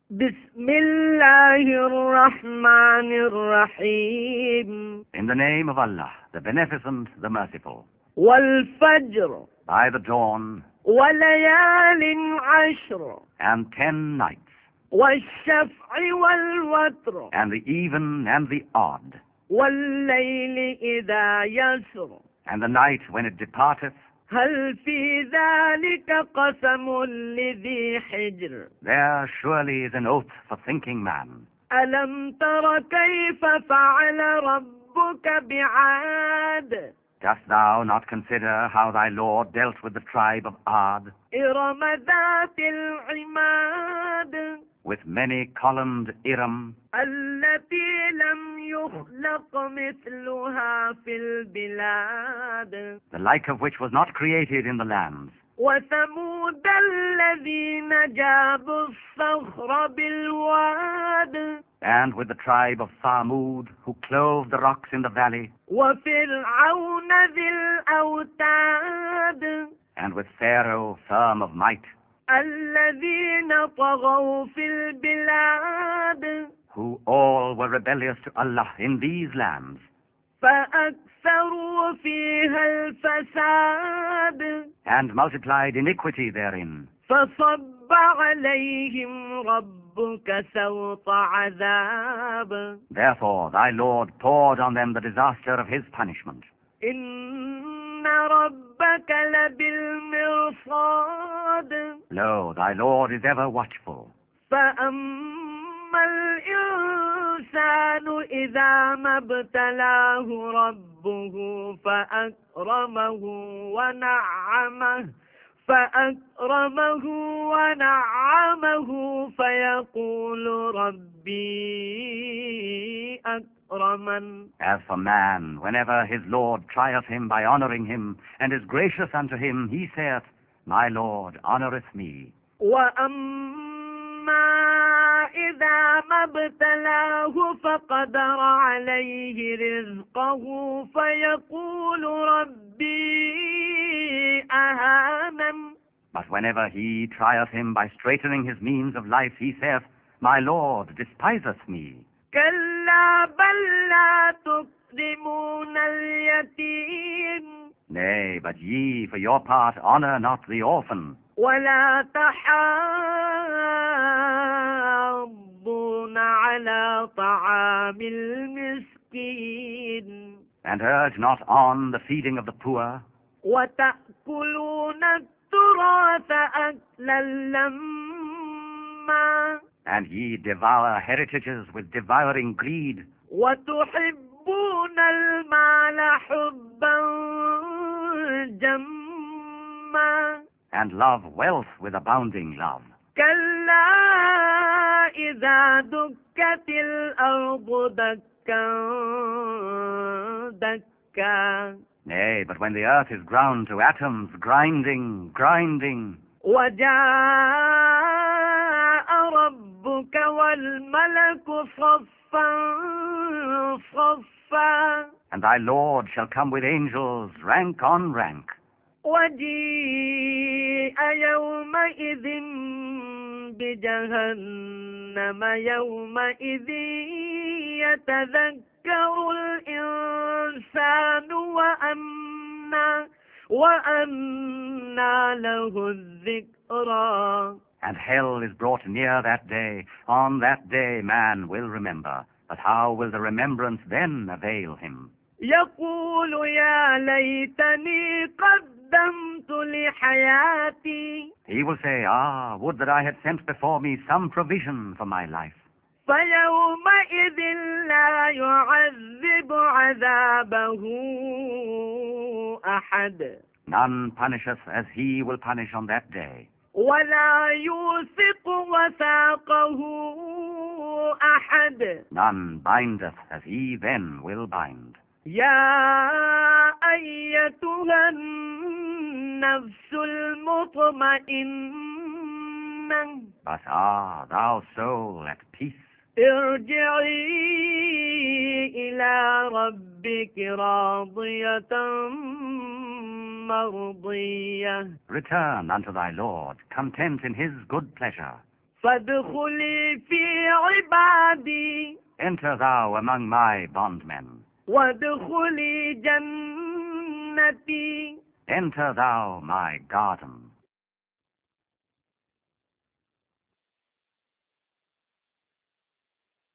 بسم الله الرحمن الرحيم. In the name of Allah, the Beneficent, the Merciful. والفجر By the dawn وليال عشر and 10 nights, والشفع والوتر and the even and the odd, والليل إذا يسر and the night when it departeth. هل في ذلك قسم لذي حجر There surely is an oath for thinking man. ألم تر كيف فعل ربك بعاد Dost thou not consider how thy Lord dealt with the tribe of Ad, إرم ذات العماد with many-columned Iram, التي لم يخلق مثلها في البلاد the like of which was not created in the lands, وثمود الذين جابوا الصخر بالواد and with the tribe of Thamud, who clove the rocks in the valley, وفرعون ذي الأوتاد and with Pharaoh, firm of might, الذين طغوا في البلاد who all were rebellious to Allah in these lands, فأكثروا فيها الفساد and multiplied iniquity therein. فصب عليهم ربك سوط عذاب Therefore thy Lord poured on them the disaster of his punishment. إن ربك لبالمرصاد Lo, thy Lord is ever watchful. فأما الإنسان إذا ما ابتلاه ربه فأكرمه فيقول ربي أكرمن. As for man, whenever his Lord trieth him by honoring him, and is gracious unto him, he saith, My Lord honoureth me. وأما إذا ما ابتلاه فقدر عليه رزقه فيقول ربي أهانن. But whenever he trieth him by straightening his means of life, he saith, My Lord despiseth me. كلا بل لا تكرمون اليتيم Nay, but ye, for your part, honour not the orphan, ولا تحاضون على طعام المسكين and urge not on the feeding of the poor, وتأكلون التراث أكلا لما and ye devour heritages with devouring greed, وتحبون المال حبا جما and love wealth with abounding love. كلا إذا دكت الأرض دكا دكا Nay, but when the earth is ground to atoms, grinding, grinding, وجاء ربك والملك صفا صفا and thy Lord shall come with angels, rank on rank, وجيء يومئذ بجهنم يومئذ يتذكر الإنسان وأنى له الذكرى. and hell is brought near that day. On that day man will remember, but how will the remembrance then avail him? يقول يا ليتني قدمت لحياتي. He will say, would that I had sent before me some provision for my life. فيومئذ لا يعذب عذابه أحد. None punisheth as he will punish on that day, ولا يوثق وثاقه أحد. none bindeth as he then will bind. يا أيتها النفس المطمئنة But thou soul at peace, ارجعي إلى ربك راضية مرضية return unto thy Lord, content in his good pleasure. فادخلي في عبادي Enter thou among my bondmen. وادخلي جنتي Enter thou my garden.